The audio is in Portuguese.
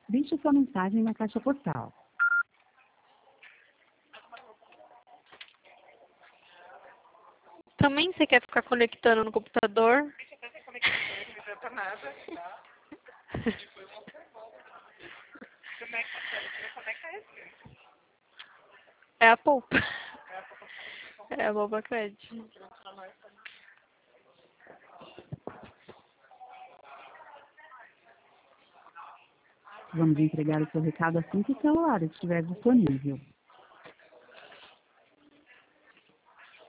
Deixe sua mensagem na caixa postal. Também você quer ficar conectando no computador? Não adianta nada. Como é que é isso? É a polpa. É a polpa crédito. Vamos entregar o seu recado assim que o celular estiver disponível.